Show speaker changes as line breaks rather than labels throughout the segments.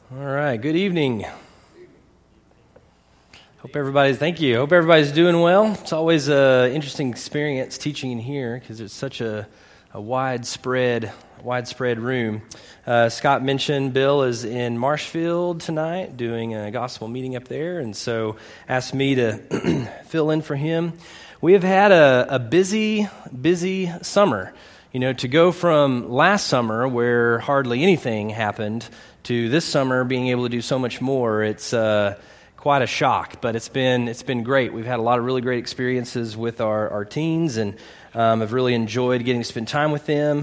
All right, good evening. Thank you. Hope everybody's doing well. It's always an interesting experience teaching in here because it's such a widespread room. Scott mentioned Bill is in Marshfield tonight doing a gospel meeting up there, and so asked me to fill in for him. We have had a busy summer. You know, to go from last summer where hardly anything happened to this summer being able to do so much more, it's quite a shock, but it's been great. We've had a lot of really great experiences with our teens, and I've really enjoyed getting to spend time with them.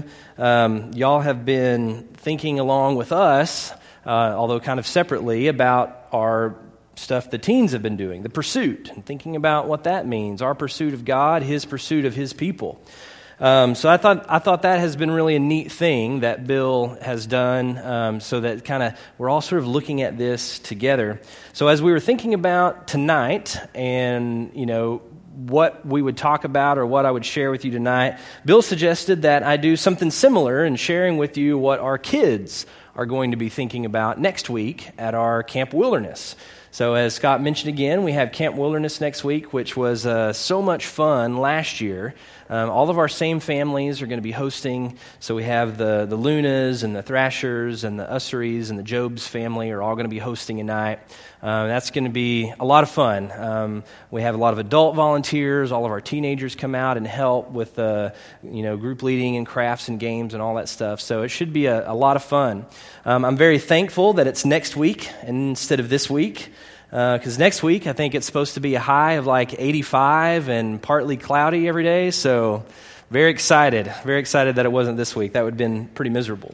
Y'all have been thinking along with us, although kind of separately, about our stuff the teens have been doing, the pursuit, and thinking about what that means, our pursuit of God, His pursuit of His people. So I thought that has been really a neat thing that Bill has done, so that kind of we're all sort of looking at this together. So as we were thinking about tonight, and you know what we would talk about or what I would share with you tonight, Bill suggested that I do something similar in sharing with you what our kids are going to be thinking about next week at our Camp Wilderness. So as Scott mentioned again, we have Camp Wilderness next week, which was so much fun last year. All of our same families are going to be hosting. So we have the Lunas and the Thrashers and the Usseries and the Jobs family are all going to be hosting a night. That's going to be a lot of fun. We have a lot of adult volunteers. All of our teenagers come out and help with group leading and crafts and games and all that stuff. So it should be a lot of fun. I'm very thankful that it's next week instead of this week. Because next week, I think it's supposed to be a high of like 85 and partly cloudy every day. So very excited that it wasn't this week. That would have been pretty miserable.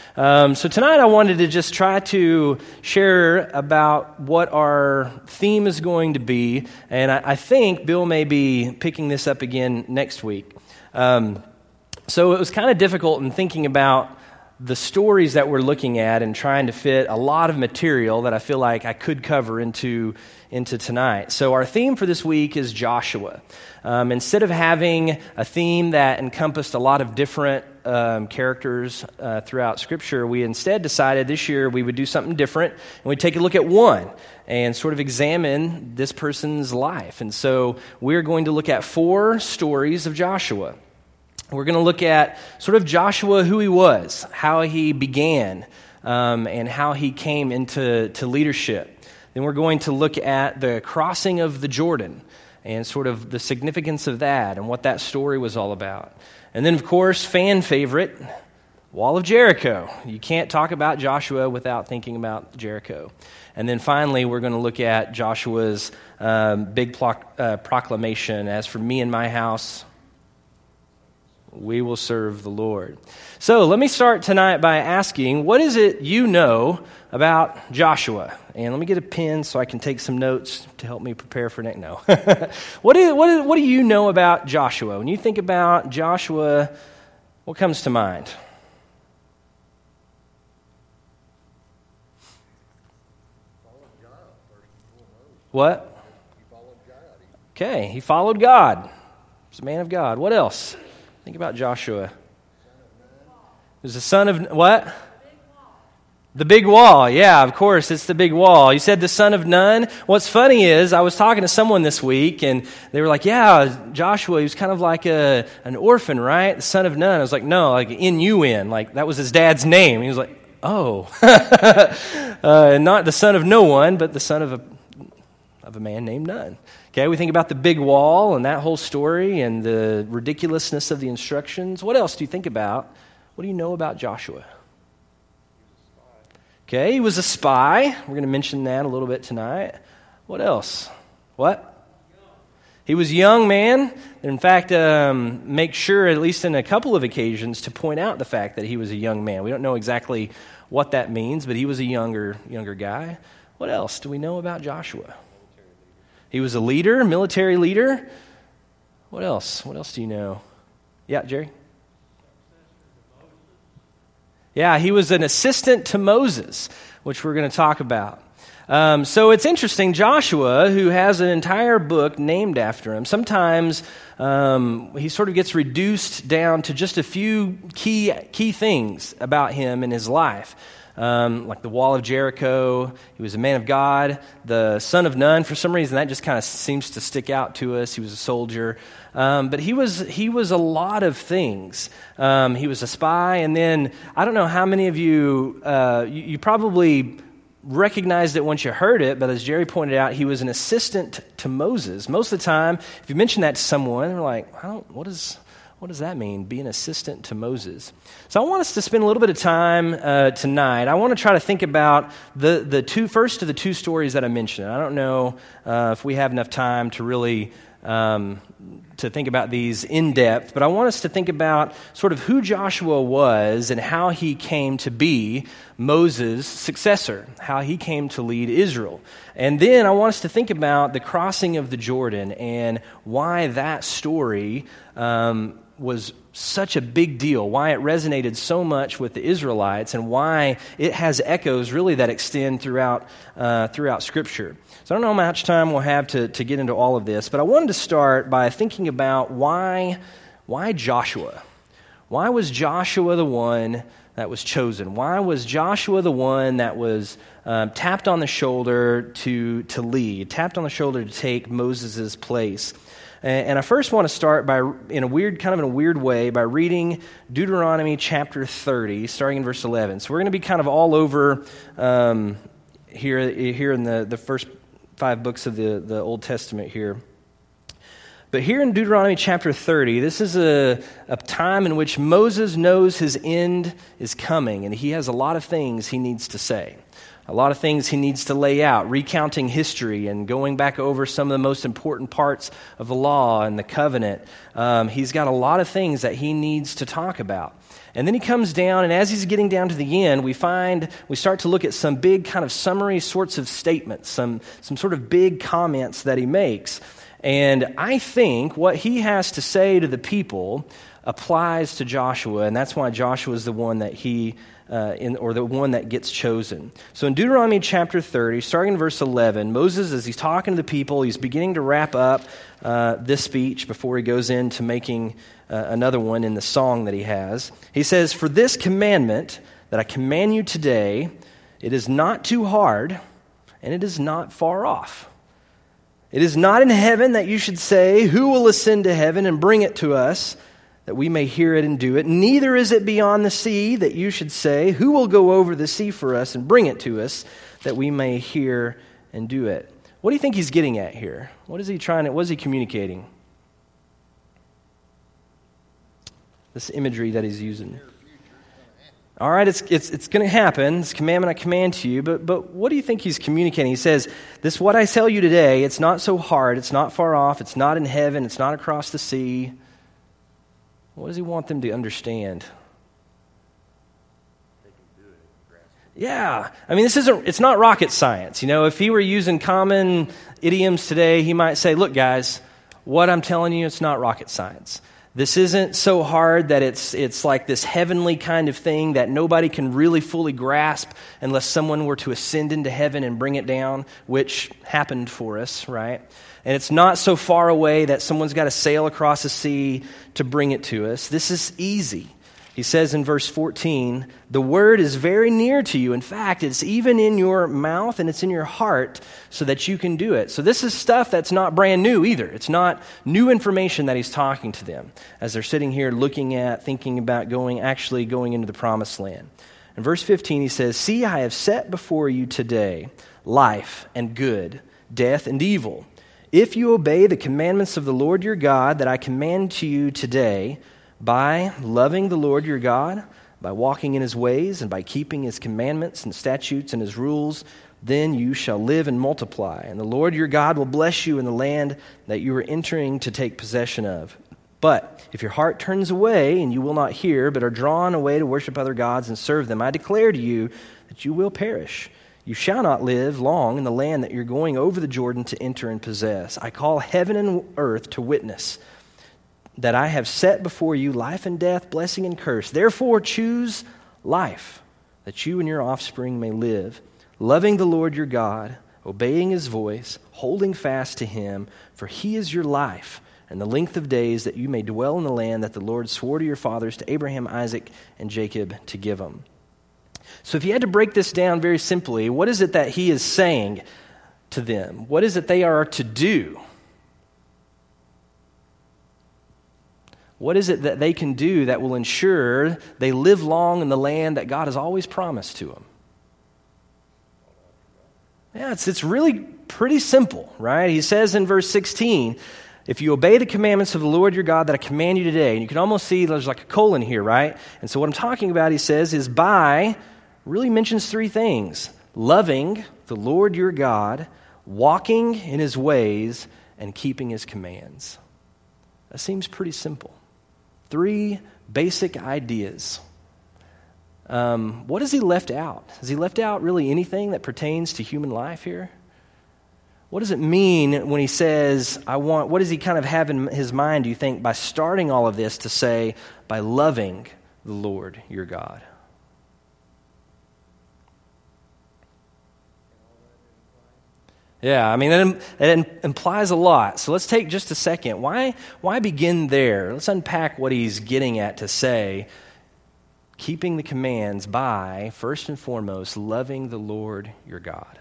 So tonight I wanted to just try to share about what our theme is going to be. And I think Bill may be picking this up again next week. So it was kind of difficult in thinking about the stories that we're looking at and trying to fit a lot of material that I feel like I could cover into tonight. So our theme for this week is Joshua. Instead of having a theme that encompassed a lot of different characters throughout Scripture, we instead decided this year we would do something different, and we'd take a look at one and sort of examine this person's life. And so we're going to look at 4 stories of Joshua. We're going to look at sort of Joshua, who he was, how he began, and how he came into leadership. Then we're going to look at the crossing of the Jordan and sort of the significance of that and what that story was all about. And then, of course, fan favorite, Wall of Jericho. You can't talk about Joshua without thinking about Jericho. And then finally, we're going to look at Joshua's big proclamation, as for me and my house, we will serve the Lord. So let me start tonight by asking, what is it you know about Joshua? And let me get a pen so I can take some notes to help me prepare for next. No. What do you know about Joshua? When you think about Joshua, what comes to mind? What? Okay, he followed God. He's a man of God. What else? Think about Joshua. He was the son of what? The big wall. Yeah, of course, it's the big wall. You said the son of Nun. What's funny is I was talking to someone this week, and they were like, yeah, Joshua, he was kind of like an orphan, right? The son of Nun. I was like, no, like N-U-N. Like, that was his dad's name. He was like, oh. Not the son of no one, but the son of a man named Nun. Okay, we think about the big wall and that whole story and the ridiculousness of the instructions. What else do you think about? What do you know about Joshua? Okay, he was a spy. We're going to mention that a little bit tonight. What else? What? He was a young man. In fact, make sure, at least in a couple of occasions, to point out the fact that he was a young man. We don't know exactly what that means, but he was a younger guy. What else do we know about Joshua? He was a leader, military leader. What else? What else do you know? Yeah, Jerry? Yeah, he was an assistant to Moses, which we're going to talk about. So it's interesting, Joshua, who has an entire book named after him, sometimes he sort of gets reduced down to just a few key things about him and his life. like the Wall of Jericho. He was a man of God, the son of none. For some reason, that just kind of seems to stick out to us. He was a soldier. But he was a lot of things. He was a spy, and then I don't know how many of you, you probably recognized it once you heard it, but as Jerry pointed out, he was an assistant to Moses. Most of the time, if you mention that to someone, they're like, what does that mean, be an assistant to Moses? So I want us to spend a little bit of time tonight. I want to try to think about the first of the two stories that I mentioned. I don't know if we have enough time to really to think about these in depth, but I want us to think about sort of who Joshua was and how he came to be Moses' successor, how he came to lead Israel. And then I want us to think about the crossing of the Jordan and why that story was such a big deal, why it resonated so much with the Israelites, and why it has echoes really that extend throughout Scripture. So I don't know how much time we'll have to get into all of this, but I wanted to start by thinking about why Joshua? Why was Joshua the one that was chosen? Why was Joshua the one that was tapped on the shoulder to lead, tapped on the shoulder to take Moses' place? And I first want to start in a weird way by reading Deuteronomy chapter 30, starting in verse 11. So we're going to be kind of all over here in the first 5 books of the Old Testament here. But here in Deuteronomy chapter 30, this is a time in which Moses knows his end is coming, and he has a lot of things he needs to say. A lot of things he needs to lay out, recounting history and going back over some of the most important parts of the law and the covenant. He's got a lot of things that he needs to talk about. And then he comes down, and as he's getting down to the end, we start to look at some big kind of summary sorts of statements, some sort of big comments that he makes. And I think what he has to say to the people applies to Joshua, and that's why Joshua is the one that the one that gets chosen. So in Deuteronomy chapter 30, starting in verse 11, Moses, as he's talking to the people, he's beginning to wrap up this speech before he goes into making another one in the song that he has. He says, "For this commandment that I command you today, it is not too hard, and it is not far off. It is not in heaven that you should say, 'Who will ascend to heaven and bring it to us, that we may hear it and do it?' Neither is it beyond the sea that you should say, 'Who will go over the sea for us and bring it to us, that we may hear and do it?'" What do you think he's getting at here? What is he communicating? This imagery that he's using. All right, it's going to happen. This commandment I command to you. But what do you think he's communicating? He says, "This what I tell you today, it's not so hard. It's not far off. It's not in heaven. It's not across the sea." What does he want them to understand? Yeah, I mean, it's not rocket science. You know, if he were using common idioms today, he might say, "Look, guys, what I'm telling you, it's not rocket science. This isn't so hard that it's like this heavenly kind of thing that nobody can really fully grasp unless someone were to ascend into heaven and bring it down," which happened for us, right? And it's not so far away that someone's got to sail across the sea to bring it to us. This is easy. He says in verse 14, "The word is very near to you. In fact, it's even in your mouth and it's in your heart so that you can do it." So this is stuff that's not brand new either. It's not new information that he's talking to them as they're sitting here looking at, thinking about going into the promised land. In verse 15, he says, "See, I have set before you today life and good, death and evil. If you obey the commandments of the Lord your God that I command to you today, by loving the Lord your God, by walking in his ways, and by keeping his commandments and statutes and his rules, then you shall live and multiply. And the Lord your God will bless you in the land that you are entering to take possession of. But if your heart turns away and you will not hear, but are drawn away to worship other gods and serve them, I declare to you that you will perish. You shall not live long in the land that you're going over the Jordan to enter and possess. I call heaven and earth to witness that I have set before you life and death, blessing and curse. Therefore choose life, that you and your offspring may live, loving the Lord your God, obeying his voice, holding fast to him, for he is your life, and the length of days that you may dwell in the land that the Lord swore to your fathers, to Abraham, Isaac, and Jacob, to give them." So if you had to break this down very simply, what is it that he is saying to them? What is it they are to do? What is it that they can do that will ensure they live long in the land that God has always promised to them? Yeah, it's really pretty simple, right? He says in verse 16, if you obey the commandments of the Lord your God that I command you today, and you can almost see there's like a colon here, right? And so what I'm talking about, he says, is by, really mentions three things: loving the Lord your God, walking in his ways, and keeping his commands. That seems pretty simple. Three basic ideas. What has he left out? Has he left out really anything that pertains to human life here? What does it mean when he says, what does he kind of have in his mind, do you think, by starting all of this to say, by loving the Lord your God? Yeah, I mean, it implies a lot. So let's take just a second. Why begin there? Let's unpack what he's getting at to say, keeping the commands by, first and foremost, loving the Lord your God.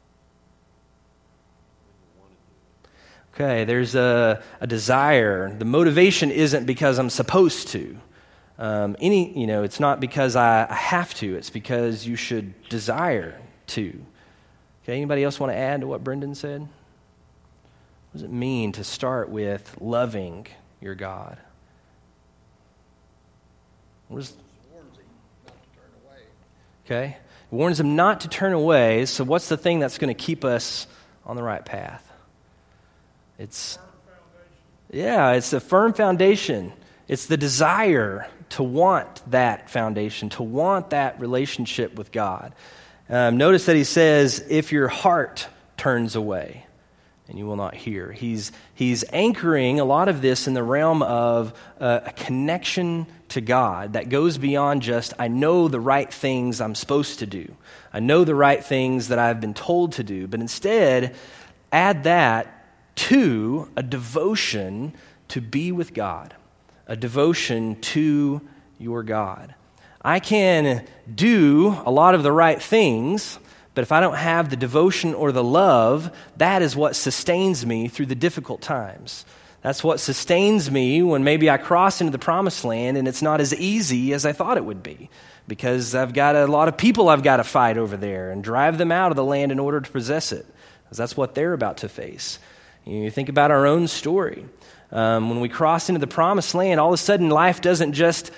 Okay, there's a desire. The motivation isn't because I'm supposed to. It's not because I have to. It's because you should desire to. Okay, anybody else want to add to what Brendan said? What does it mean to start with loving your God? Okay, it warns them not to turn away. So what's the thing that's going to keep us on the right path? It's the firm foundation. It's the desire to want that foundation, to want that relationship with God. Notice that he says, if your heart turns away, and you will not hear. He's anchoring a lot of this in the realm of a connection to God that goes beyond just, I know the right things I'm supposed to do. I know the right things that I've been told to do. But instead, add that to a devotion to be with God, a devotion to your God. I can do a lot of the right things, but if I don't have the devotion or the love, that is what sustains me through the difficult times. That's what sustains me when maybe I cross into the promised land and it's not as easy as I thought it would be, because I've got a lot of people I've got to fight over there and drive them out of the land in order to possess it, because that's what they're about to face. You think about our own story. When we cross into the promised land, all of a sudden life doesn't just,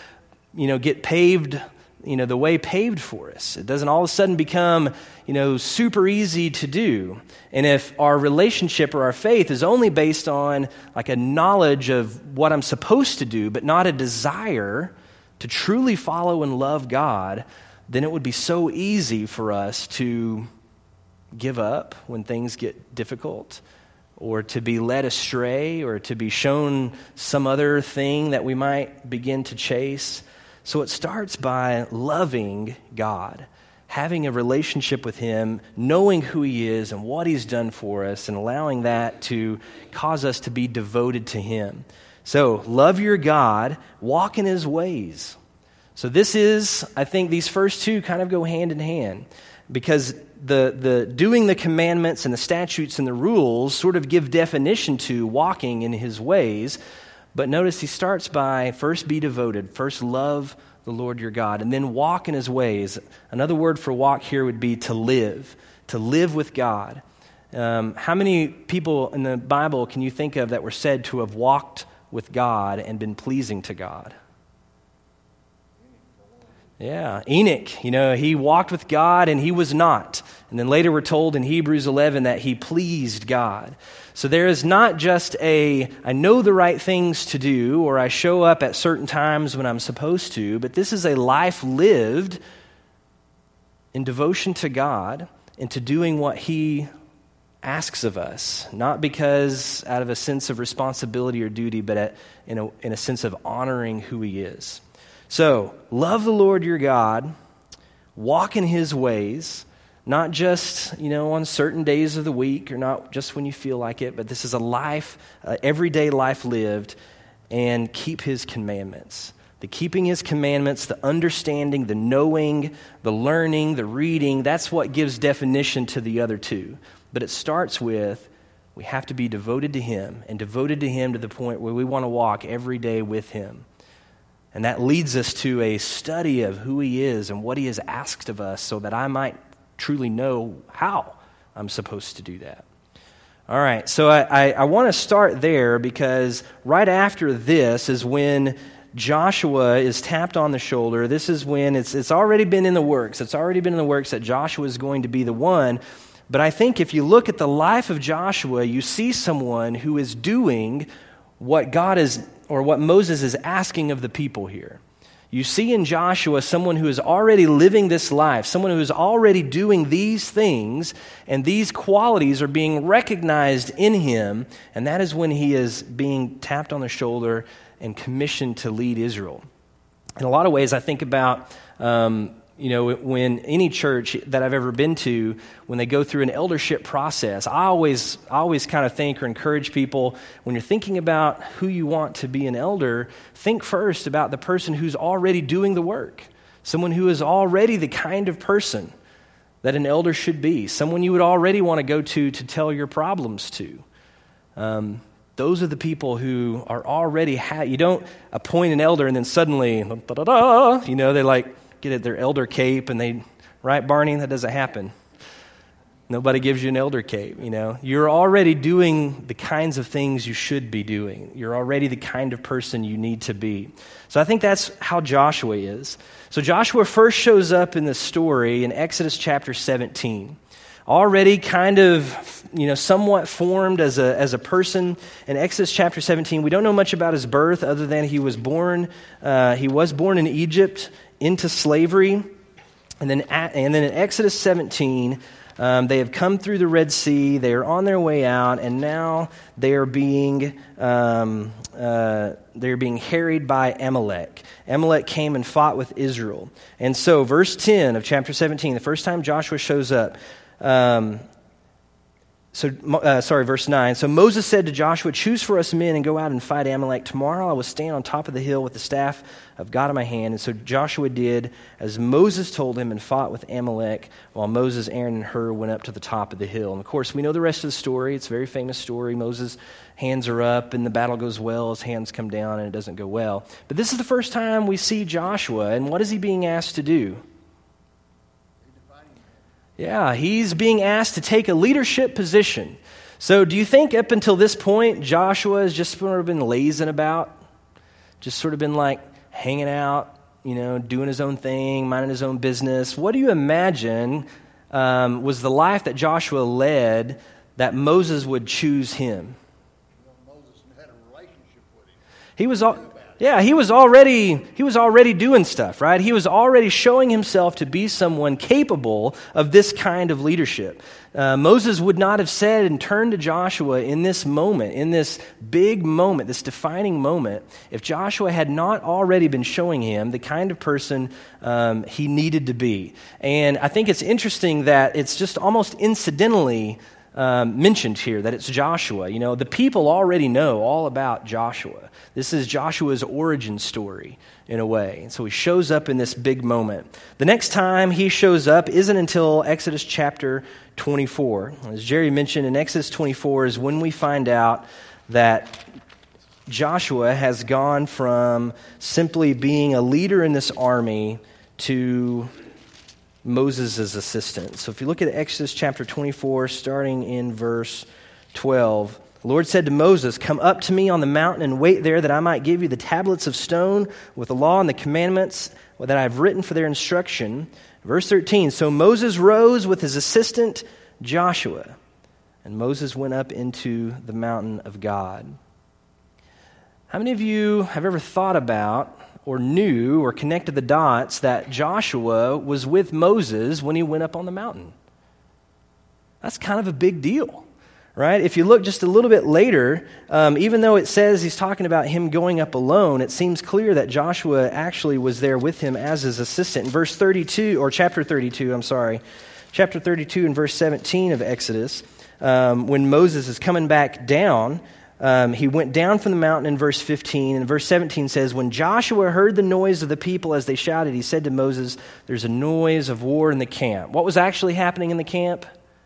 get paved, the way paved for us. It doesn't all of a sudden become, super easy to do. And if our relationship or our faith is only based on like a knowledge of what I'm supposed to do, but not a desire to truly follow and love God, then it would be so easy for us to give up when things get difficult, or to be led astray, or to be shown some other thing that we might begin to chase. So it starts by loving God, having a relationship with Him, knowing who He is and what He's done for us, and allowing that to cause us to be devoted to Him. So love your God, walk in His ways. So this is, I think these first two kind of go hand in hand, because the doing the commandments and the statutes and the rules sort of give definition to walking in His ways. But notice he starts by first be devoted, first love the Lord your God, and then walk in His ways. Another word for walk here would be to live with God. How many people in the Bible can you think of that were said to have walked with God and been pleasing to God? Yeah, Enoch, he walked with God and he was not. And then later we're told in Hebrews 11 that he pleased God. So there is not just I know the right things to do, or I show up at certain times when I'm supposed to, but this is a life lived in devotion to God and to doing what He asks of us, not because out of a sense of responsibility or duty, but in a sense of honoring who He is. So, love the Lord your God, walk in His ways, not just, on certain days of the week, or not just when you feel like it, but this is a life, everyday life lived, and keep His commandments. The keeping his commandments, the understanding, the knowing, the learning, the reading, that's what gives definition to the other two. But it starts with, we have to be devoted to him, and devoted to him to the point where we want to walk every day with him. And that leads us to a study of who he is and what he has asked of us so that I might truly know how I'm supposed to do that. All right, so I want to start there because right after this is when Joshua is tapped on the shoulder. This is when it's already been in the works. It's already been in the works that Joshua is going to be the one. But I think if you look at the life of Joshua, you see someone who is doing what God is, or what Moses is asking of the people here. You see in Joshua someone who is already living this life, someone who is already doing these things, and these qualities are being recognized in him, and that is when he is being tapped on the shoulder and commissioned to lead Israel. In a lot of ways, I think about, when any church that I've ever been to, when they go through an eldership process, I always kind of think or encourage people, when you're thinking about who you want to be an elder, think first about the person who's already doing the work, someone who is already the kind of person that an elder should be, someone you would already want to go to tell your problems to. Those are the people who are already, you don't appoint an elder and then suddenly, they like get their elder cape and they, right, Barney? That doesn't happen. Nobody gives you an elder cape, You're already doing the kinds of things you should be doing. You're already the kind of person you need to be. So I think that's how Joshua is. So Joshua first shows up in the story in Exodus chapter 17. Already kind of, somewhat formed as a person in Exodus chapter 17. We don't know much about his birth other than he was born in Egypt into slavery. And then in Exodus 17, they have come through the Red Sea. They are on their way out, and now they are being harried by Amalek. Amalek came and fought with Israel. And so verse 10 of chapter 17, the first time Joshua shows up, verse 9. So Moses said to Joshua, "Choose for us men and go out and fight Amalek. Tomorrow I will stand on top of the hill with the staff of God in my hand." And so Joshua did as Moses told him and fought with Amalek, while Moses, Aaron, and Hur went up to the top of the hill. And of course, we know the rest of the story. It's a very famous story. Moses' hands are up and the battle goes well. His hands come down and it doesn't go well. But this is the first time we see Joshua. And what is he being asked to do? Yeah, he's being asked to take a leadership position. So do you think up until this point, Joshua has just sort of been lazing about? Just sort of been like hanging out, doing his own thing, minding his own business? What do you imagine was the life that Joshua led that Moses would choose him?
Moses had a relationship with him.
He was already doing stuff, right? He was already showing himself to be someone capable of this kind of leadership. Moses would not have said and turned to Joshua in this moment, in this big moment, this defining moment, if Joshua had not already been showing him the kind of person he needed to be. And I think it's interesting that it's just almost incidentally mentioned here that it's Joshua. The people already know all about Joshua. This is Joshua's origin story in a way. And so he shows up in this big moment. The next time he shows up isn't until Exodus chapter 24. As Jerry mentioned, in Exodus 24 is when we find out that Joshua has gone from simply being a leader in this army to Moses' assistant. So if you look at Exodus chapter 24, starting in verse 12, the Lord said to Moses, "Come up to me on the mountain and wait there that I might give you the tablets of stone with the law and the commandments that I have written for their instruction." Verse 13, so Moses rose with his assistant Joshua, and Moses went up into the mountain of God. How many of you have ever thought about or knew or connected the dots that Joshua was with Moses when he went up on the mountain? That's kind of a big deal, right? If you look just a little bit later, even though it says he's talking about him going up alone, it seems clear that Joshua actually was there with him as his assistant. In verse 32, or chapter 32 and verse 17 of Exodus, when Moses is coming back down, He went down from the mountain in verse 15, and verse 17 says, when Joshua heard the noise of the people as they shouted, he said to Moses, there's a noise of war in the camp. What was actually happening in the camp?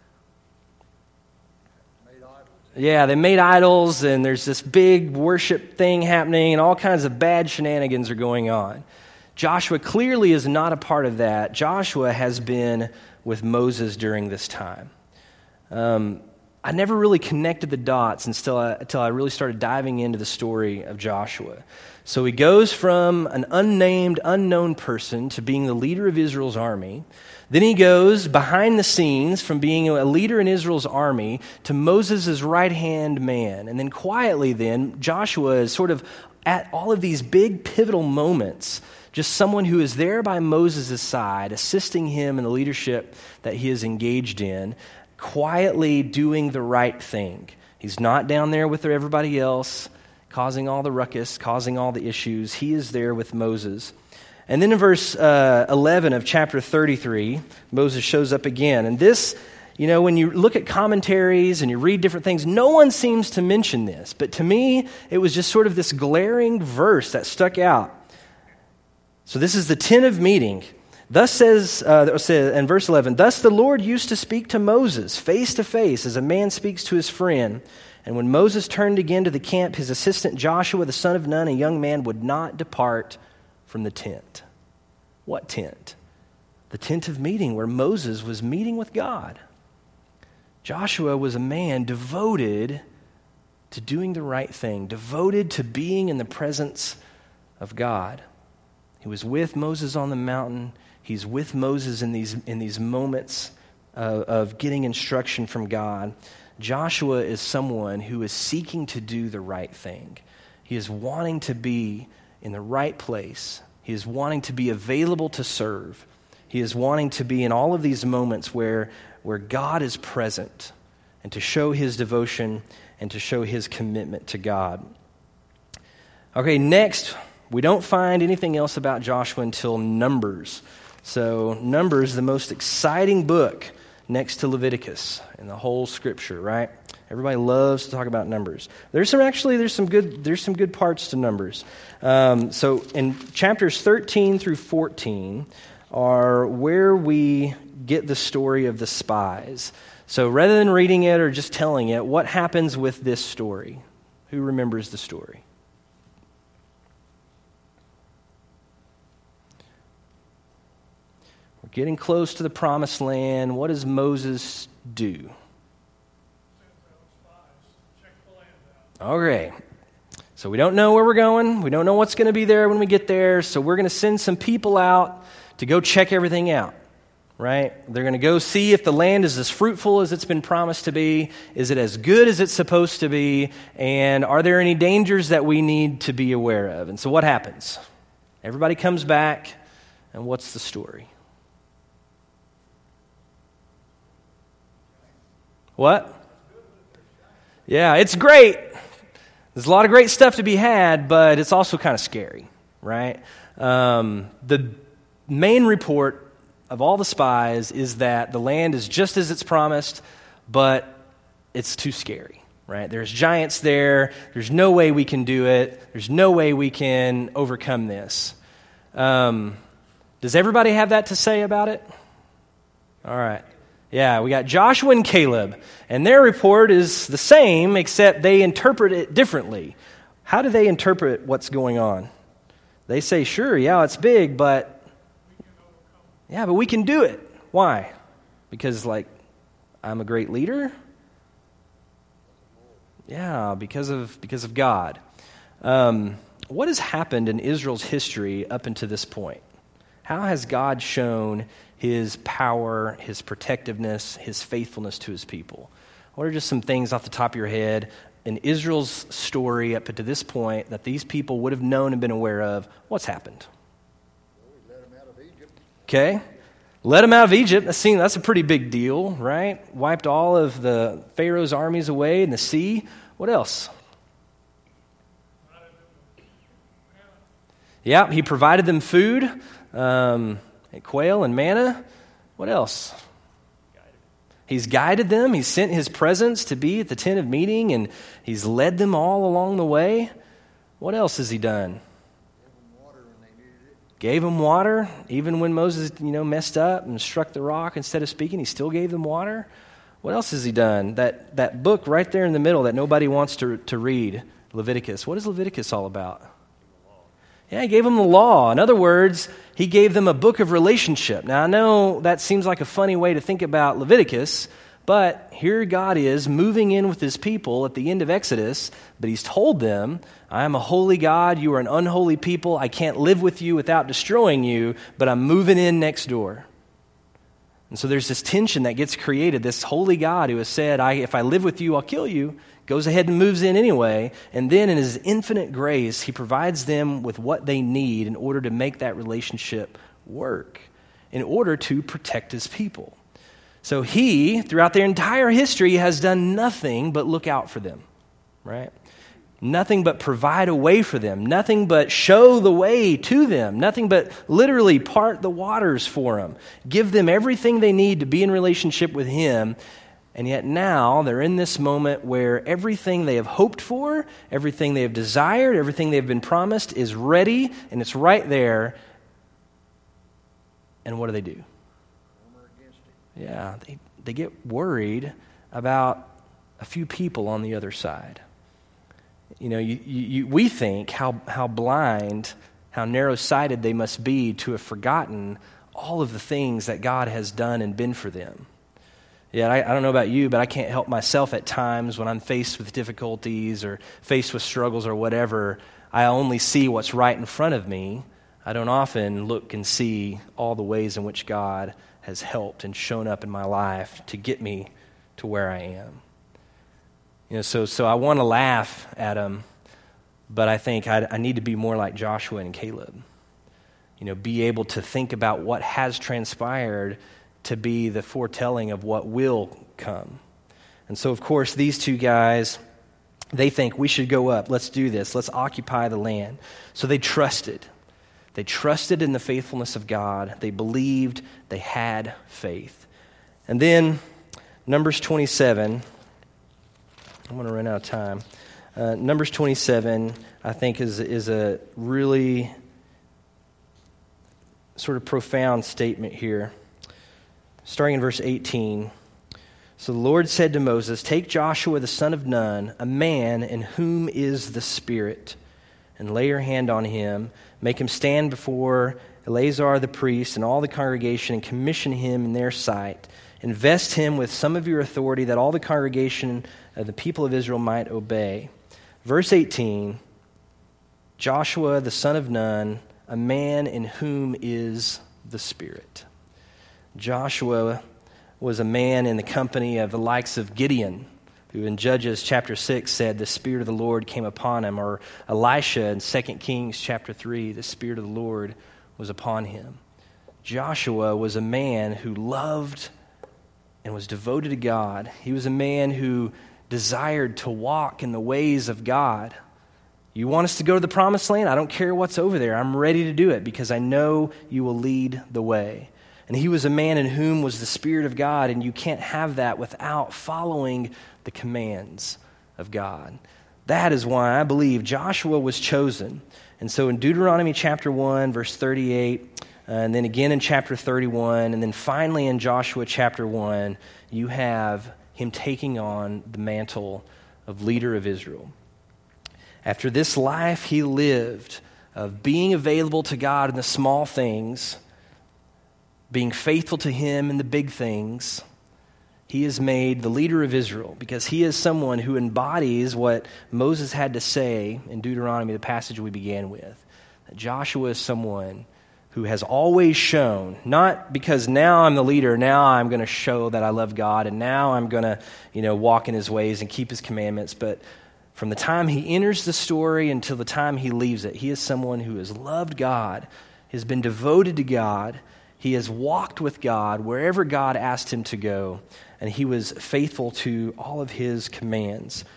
Yeah, they made idols, and there's this big worship thing happening, and all kinds of bad shenanigans are going on. Joshua clearly is not a part of that. Joshua has been with Moses during this time. I never really connected the dots until I really started diving into the story of Joshua. So he goes from an unnamed, unknown person to being the leader of Israel's army. Then he goes behind the scenes from being a leader in Israel's army to Moses' right-hand man. And then quietly then, Joshua is sort of at all of these big pivotal moments, just someone who is there by Moses' side, assisting him in the leadership that he is engaged in, quietly doing the right thing. He's not down there with everybody else, causing all the ruckus, causing all the issues. He is there with Moses. And then in verse 11 of chapter 33, Moses shows up again. And this, when you look at commentaries and you read different things, no one seems to mention this. But to me, it was just sort of this glaring verse that stuck out. So this is the tent of meeting. Thus says in verse 11, thus the Lord used to speak to Moses face to face as a man speaks to his friend. And when Moses turned again to the camp, his assistant Joshua, the son of Nun, a young man, would not depart from the tent. What tent? The tent of meeting where Moses was meeting with God. Joshua was a man devoted to doing the right thing, devoted to being in the presence of God. He was with Moses on the mountain. He's with Moses in these moments of getting instruction from God. Joshua is someone who is seeking to do the right thing. He is wanting to be in the right place. He is wanting to be available to serve. He is wanting to be in all of these moments where God is present and to show his devotion and to show his commitment to God. Okay, next, we don't find anything else about Joshua until Numbers. So Numbers, the most exciting book next to Leviticus in the whole scripture, right? Everybody loves to talk about Numbers. There's some good parts to Numbers. So in chapters 13 through 14 are where we get the story of the spies. So rather than reading it or just telling it, what happens with this story? Who remembers the story? We're getting close to the promised land. What does Moses do? Okay, so we don't know where we're going. We don't know what's going to be there when we get there. So we're going to send some people out to go check everything out, right? They're going to go see if the land is as fruitful as it's been promised to be. Is it as good as it's supposed to be? And are there any dangers that we need to be aware of? And so what happens? Everybody comes back, and what's the story? What? Yeah, it's great. There's a lot of great stuff to be had, but it's also kind of scary, right? The main report of all the spies is that the land is just as it's promised, but it's too scary, right? There's giants there. There's no way we can do it. There's no way we can overcome this. Does everybody have that to say about it? All right. Yeah, we got Joshua and Caleb, and their report is the same, except they interpret it differently. How do they interpret what's going on? They say, sure, yeah, it's big, but we can do it. Why? Because, I'm a great leader? Yeah, because of God. What has happened in Israel's history up until this point? How has God shown his power, his protectiveness, his faithfulness to his people? What are just some things off the top of your head in Israel's story up to this point that these people would have known and been aware of? What's happened?
We let them out of Egypt.
Okay. Let them out of Egypt. That's a pretty big deal, right? Wiped all of the Pharaoh's armies away in the sea. What else? Yeah, he provided them food. Quail and manna. What else? He's guided them. He's sent his presence to be at the tent of meeting, and he's led them all along the way. What else has he done? Gave them water. Even when Moses, messed up and struck the rock instead of speaking, he still gave them water. What else has he done? That book right there in the middle that nobody wants to read, Leviticus. What is Leviticus all about? Yeah, he gave them the law. In other words, he gave them a book of relationship. Now, I know that seems like a funny way to think about Leviticus, but here God is moving in with his people at the end of Exodus, but he's told them, I am a holy God, you are an unholy people, I can't live with you without destroying you, but I'm moving in next door. And so there's this tension that gets created. This holy God who has said, if I live with you, I'll kill you, goes ahead and moves in anyway. And then in his infinite grace, he provides them with what they need in order to make that relationship work, in order to protect his people. So he, throughout their entire history, has done nothing but look out for them, right? Nothing but provide a way for them. Nothing but show the way to them. Nothing but literally part the waters for them. Give them everything they need to be in relationship with him. And yet now they're in this moment where everything they have hoped for, everything they have desired, everything they've been promised is ready, and it's right there. And what do? Yeah, they get worried about a few people on the other side. We think how blind, how narrow-sighted they must be to have forgotten all of the things that God has done and been for them. Yeah, I don't know about you, but I can't help myself at times when I'm faced with difficulties or faced with struggles or whatever. I only see what's right in front of me. I don't often look and see all the ways in which God has helped and shown up in my life to get me to where I am. So I want to laugh at them, but I think I need to be more like Joshua and Caleb. Be able to think about what has transpired to be the foretelling of what will come. And so, of course, these two guys, they think we should go up. Let's do this. Let's occupy the land. So they trusted. They trusted in the faithfulness of God. They believed. They had faith. And then Numbers 27. I'm going to run out of time. Numbers 27, I think, is a really sort of profound statement here. Starting in verse 18. So the Lord said to Moses, take Joshua the son of Nun, a man in whom is the Spirit, and lay your hand on him. Make him stand before Eleazar the priest and all the congregation, and commission him in their sight. Invest him with some of your authority, that all the congregation of the people of Israel might obey. Verse 18, Joshua the son of Nun, a man in whom is the Spirit. Joshua was a man in the company of the likes of Gideon, who in Judges chapter 6 said the Spirit of the Lord came upon him, or Elisha in 2 Kings chapter 3, the Spirit of the Lord was upon him. Joshua was a man who loved and was devoted to God. He was a man who desired to walk in the ways of God. You want us to go to the promised land? I don't care what's over there. I'm ready to do it because I know you will lead the way. And he was a man in whom was the Spirit of God, and you can't have that without following the commands of God. That is why I believe Joshua was chosen. And so in Deuteronomy chapter 1, verse 38, and then again in chapter 31, and then finally in Joshua chapter 1, you have him taking on the mantle of leader of Israel. After this life he lived of being available to God in the small things, being faithful to him in the big things, he is made the leader of Israel because he is someone who embodies what Moses had to say in Deuteronomy, the passage we began with. That Joshua is someone who has always shown, not because now I'm the leader, now I'm going to show that I love God, and now I'm going to, walk in his ways and keep his commandments, but from the time he enters the story until the time he leaves it, he is someone who has loved God, has been devoted to God. He has walked with God wherever God asked him to go, and he was faithful to all of his commands.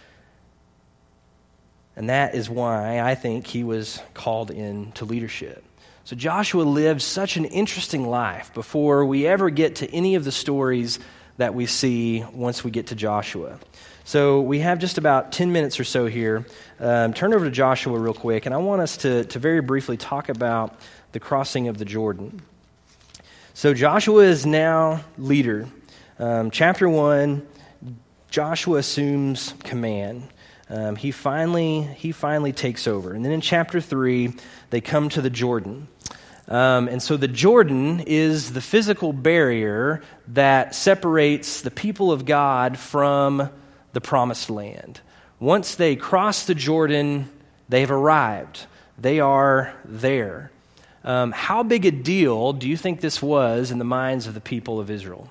And that is why I think he was called into leadership. So Joshua lived such an interesting life before we ever get to any of the stories that we see once we get to Joshua. So we have just about 10 minutes or so here. Turn over to Joshua real quick, and I want us to very briefly talk about the crossing of the Jordan. So Joshua is now leader. Chapter 1, Joshua assumes command. He finally takes over. And then in chapter 3, they come to the Jordan. And so the Jordan is the physical barrier that separates the people of God from the promised land. Once they cross the Jordan, they've arrived. They are there. How big a deal do you think this was in the minds of the people of Israel?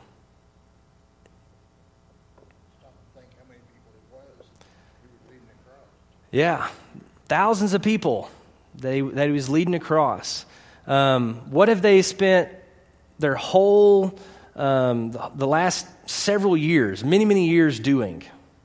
Stop and think how many people it was who was leading across.
Yeah, thousands of people that he was leading across. What have they spent their whole, the last several years, many years doing?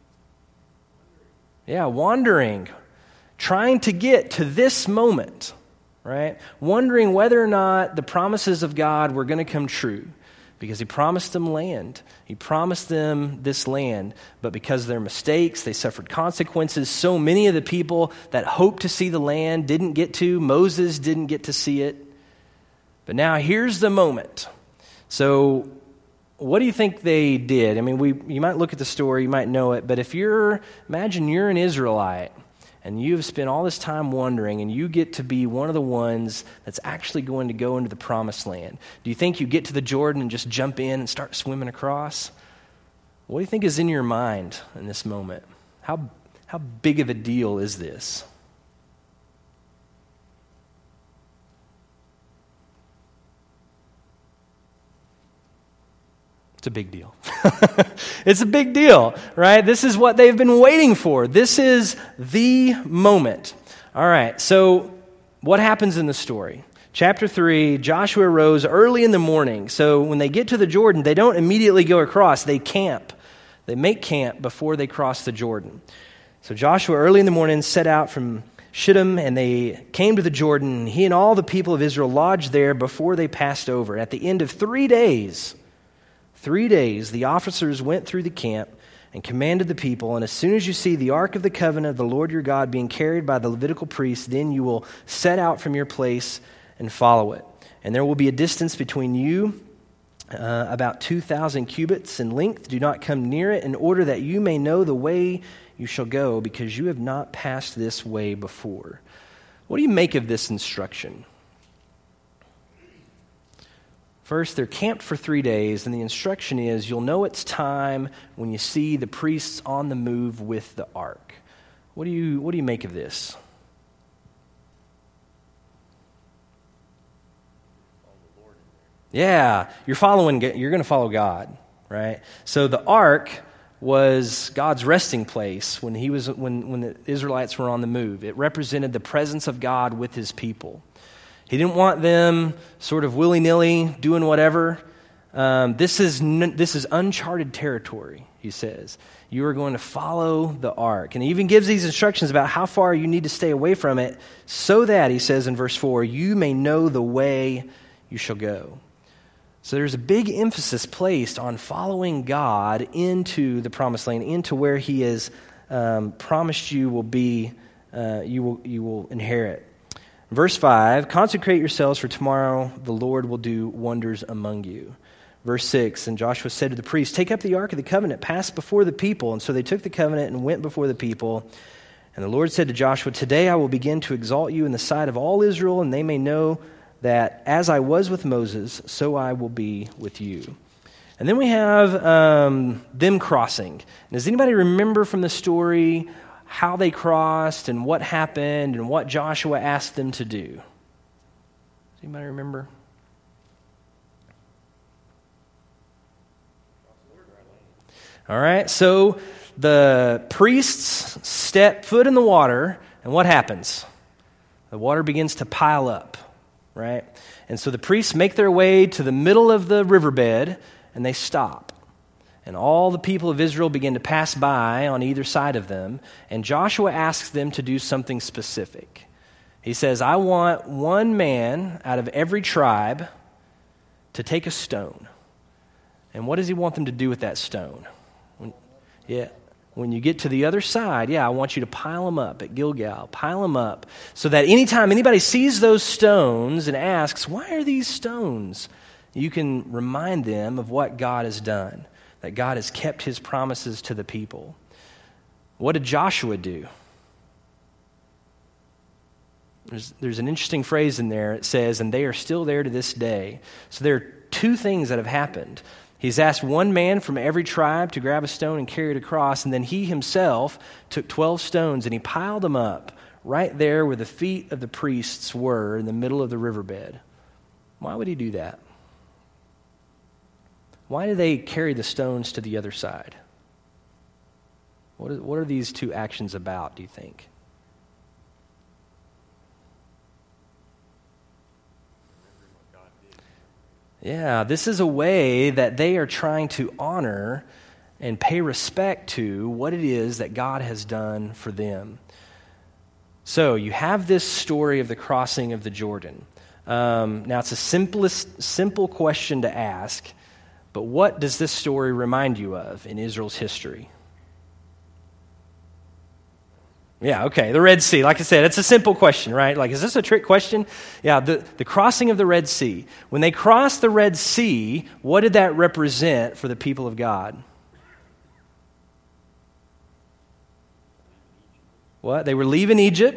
Yeah, wandering, trying to get to this moment, right? Wondering whether or not the promises of God were going to come true. Because he promised them land. He promised them this land. But because of their mistakes, they suffered consequences. So many of the people that hoped to see the land didn't get to. Moses didn't get to see it. But now here's the moment. So what do you think they did? I mean, you might look at the story, you might know it. But imagine you're an Israelite. And you have spent all this time wondering, and you get to be one of the ones that's actually going to go into the promised land. Do you think you get to the Jordan and just jump in and start swimming across? What do you think is in your mind in this moment? How big of a deal is this? It's a big deal. It's a big deal, right? This is what they've been waiting for. This is the moment. All right, so what happens in the story? Chapter 3, Joshua rose early in the morning. So when they get to the Jordan, they don't immediately go across. They camp. They make camp before they cross the Jordan. So Joshua early in the morning set out from Shittim, and they came to the Jordan. He and all the people of Israel lodged there before they passed over. At the end of 3 days, the officers went through the camp and commanded the people, and as soon as you see the ark of the covenant of the Lord your God being carried by the Levitical priests, then you will set out from your place and follow it. And there will be a distance between you, about 2,000 cubits in length. Do not come near it, in order that you may know the way you shall go, because you have not passed this way before. What do you make of this instruction? First, they're camped for 3 days, and the instruction is you'll know it's time when you see the priests on the move with the ark. What do you make of this? Yeah, you're going to follow God, right? So the ark was God's resting place when the Israelites were on the move. It represented the presence of God with his people. He didn't want them sort of willy-nilly doing whatever. This is uncharted territory, he says. You are going to follow the ark. And he even gives these instructions about how far you need to stay away from it so that, he says in verse 4, you may know the way you shall go. So there's a big emphasis placed on following God into the promised land, into where he has promised you will be, you will inherit. Verse 5, consecrate yourselves, for tomorrow the Lord will do wonders among you. Verse 6, and Joshua said to the priests, take up the ark of the covenant, pass before the people. And so they took the covenant and went before the people. And the Lord said to Joshua, today I will begin to exalt you in the sight of all Israel, and they may know that as I was with Moses, so I will be with you. And then we have them crossing. Does anybody remember from the story how they crossed and what happened and what Joshua asked them to do? Does anybody remember? All right, so the priests step foot in the water, and what happens? The water begins to pile up, right? And so the priests make their way to the middle of the riverbed, and they stop. And all the people of Israel begin to pass by on either side of them. And Joshua asks them to do something specific. He says, I want one man out of every tribe to take a stone. And what does he want them to do with that stone? When you get to the other side, I want you to pile them up at Gilgal. Pile them up so that anytime anybody sees those stones and asks, why are these stones? You can remind them of what God has done, that God has kept his promises to the people. What did Joshua do? There's an interesting phrase in there. It says, and they are still there to this day. So there are two things that have happened. He's asked one man from every tribe to grab a stone and carry it across, and then he himself took 12 stones and he piled them up right there where the feet of the priests were in the middle of the riverbed. Why would he do that? Why do they carry the stones to the other side? What are these two actions about, do you think? Yeah, this is a way that they are trying to honor and pay respect to what it is that God has done for them. So you have this story of the crossing of the Jordan. Now it's a simple question to ask, but what does this story remind you of in Israel's history? Yeah, okay, the Red Sea. Like I said, it's a simple question, right? Like, is this a trick question? Yeah, the crossing of the Red Sea. When they crossed the Red Sea, what did that represent for the people of God? What? They were leaving Egypt.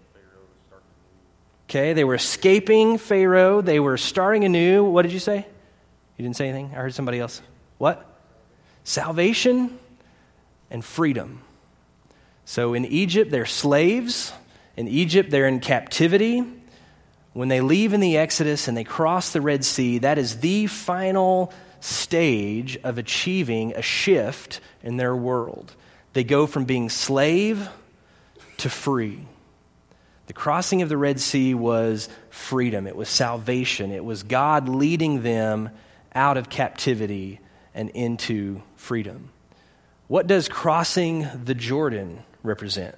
Okay, they were escaping Pharaoh. They were starting anew. What did you say? You didn't say anything? I heard somebody else. What? Salvation and freedom. So in Egypt, they're slaves. In Egypt, they're in captivity. When they leave in the Exodus and they cross the Red Sea, that is the final stage of achieving a shift in their world. They go from being slave to free. The crossing of the Red Sea was freedom. It was salvation. It was God leading them out of captivity and into freedom. What does crossing the Jordan represent?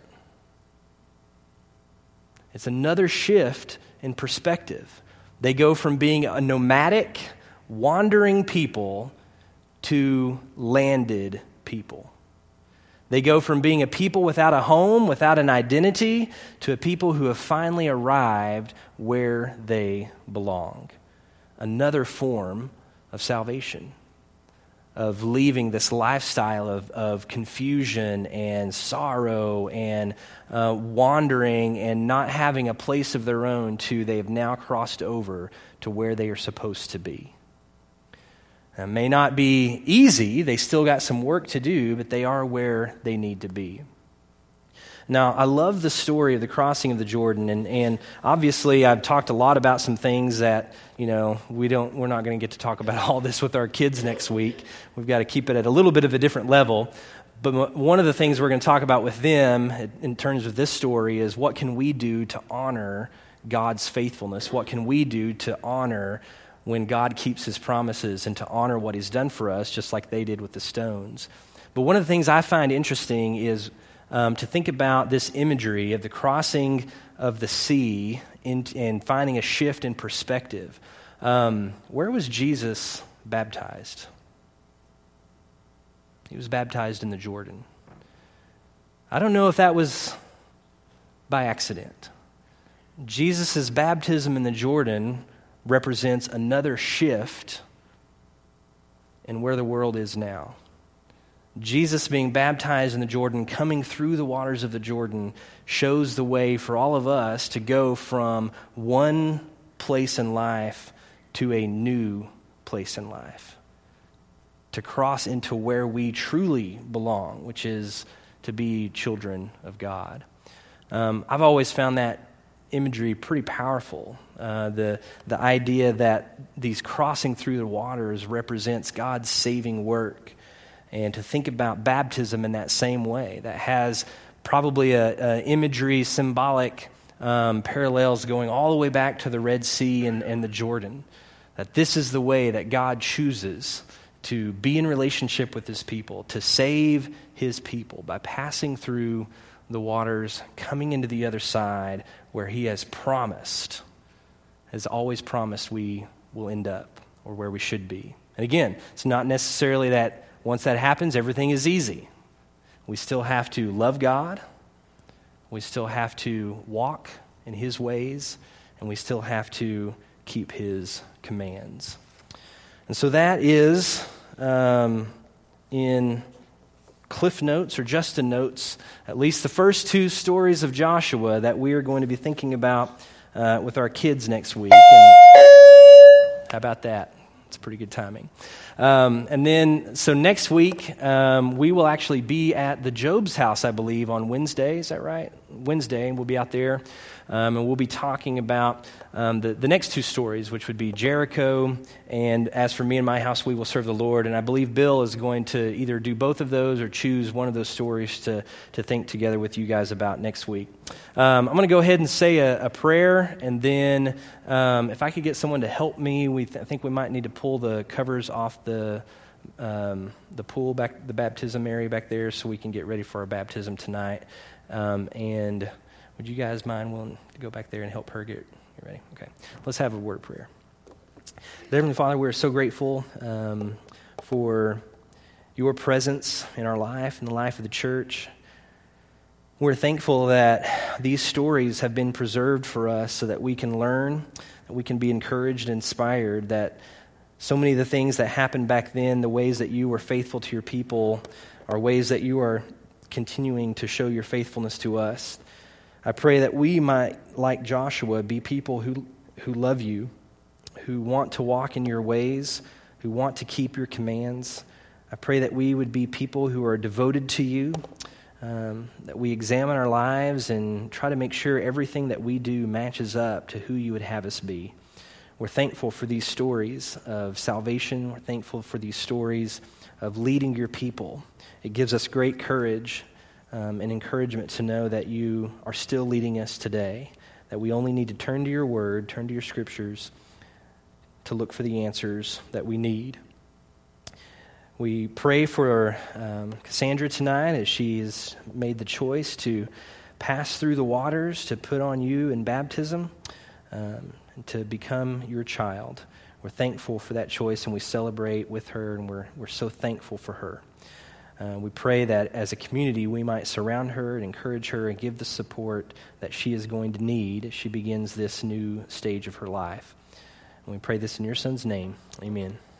It's another shift in perspective. They go from being a nomadic, wandering people to landed people. They go from being a people without a home, without an identity, to a people who have finally arrived where they belong. Another form of salvation, of leaving this lifestyle of confusion and sorrow and wandering and not having a place of their own to they have now crossed over to where they are supposed to be. It may not be easy. They still got some work to do, but they are where they need to be. Now, I love the story of the crossing of the Jordan, and obviously I've talked a lot about some things that, we're not going to get to talk about all this with our kids next week. We've got to keep it at a little bit of a different level. But one of the things we're going to talk about with them in terms of this story is what can we do to honor God's faithfulness? What can we do to honor when God keeps his promises and to honor what he's done for us, just like they did with the stones? But one of the things I find interesting is to think about this imagery of the crossing of the sea and finding a shift in perspective. Where was Jesus baptized? He was baptized in the Jordan. I don't know if that was by accident. Jesus' baptism in the Jordan represents another shift in where the world is now. Jesus being baptized in the Jordan, coming through the waters of the Jordan, shows the way for all of us to go from one place in life to a new place in life, to cross into where we truly belong, which is to be children of God. I've always found that imagery pretty powerful. The idea that these crossing through the waters represents God's saving work. And to think about baptism in that same way, that has probably a imagery, symbolic parallels going all the way back to the Red Sea and the Jordan. That this is the way that God chooses to be in relationship with his people, to save his people by passing through the waters, coming into the other side where he has promised, has always promised we will end up, or where we should be. And again, it's not necessarily that once that happens, everything is easy. We still have to love God. We still have to walk in His ways. And we still have to keep His commands. And so that is in Cliff Notes or Justin Notes, at least the first two stories of Joshua that we are going to be thinking about with our kids next week. And how about that? It's pretty good timing. And then, so next week, we will actually be at the Job's house, I believe, on Wednesday. Is that right? Wednesday, and we'll be out there. And we'll be talking about the next two stories, which would be Jericho, and as for me and my house, we will serve the Lord. And I believe Bill is going to either do both of those or choose one of those stories to think together with you guys about next week. I'm going to go ahead and say a prayer, and then if I could get someone to help me, I think we might need to pull the covers off the pool back, the baptism area back there, so we can get ready for our baptism tonight. And would you guys mind willing to go back there and help her get ready? Okay. Let's have a word of prayer. Heavenly Father, we're so grateful for your presence in our life, in the life of the church. We're thankful that these stories have been preserved for us so that we can learn, that we can be encouraged and inspired, that so many of the things that happened back then, the ways that you were faithful to your people, are ways that you are continuing to show your faithfulness to us. I pray that we might, like Joshua, be people who love you, who want to walk in your ways, who want to keep your commands. I pray that we would be people who are devoted to you, that we examine our lives and try to make sure everything that we do matches up to who you would have us be. We're thankful for these stories of salvation. We're thankful for these stories of leading your people. It gives us great courage and encouragement to know that you are still leading us today, that we only need to turn to your word, turn to your scriptures to look for the answers that we need. We pray for Cassandra tonight as she has made the choice to pass through the waters, to put on you in baptism, and to become your child. We're thankful for that choice, and we celebrate with her, and we're so thankful for her. We pray that as a community we might surround her and encourage her and give the support that she is going to need as she begins this new stage of her life. And we pray this in your Son's name. Amen.